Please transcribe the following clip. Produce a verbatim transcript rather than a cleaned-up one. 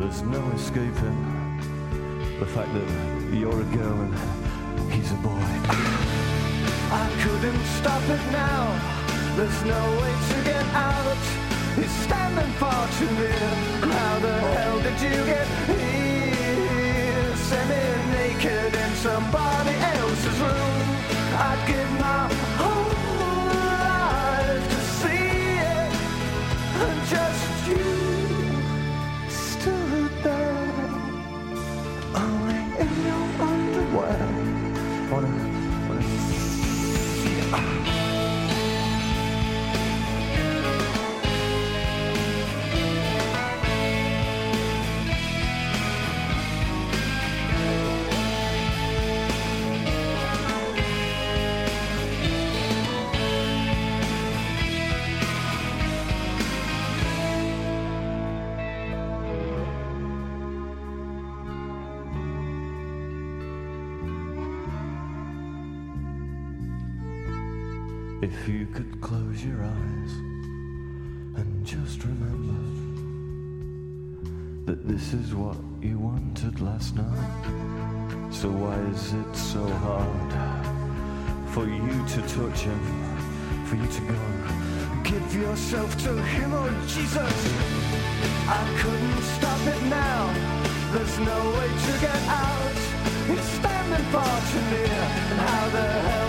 there's no escaping the fact that you're a girl and he's a boy. I couldn't stop it now, there's no way to get out. He's standing far too near. How the hell did you get here? Semi-naked in somebody else's room. I'd give my whole life to see it, and just you stood there, only in your underwear. Wanna, wanna see it. If you could close your eyes and just remember that this is what you wanted last night. So why is it so hard for you to touch him, for you to go? Give yourself to him, oh Jesus. I couldn't stop it now, there's no way to get out. He's standing far too near, and how the hell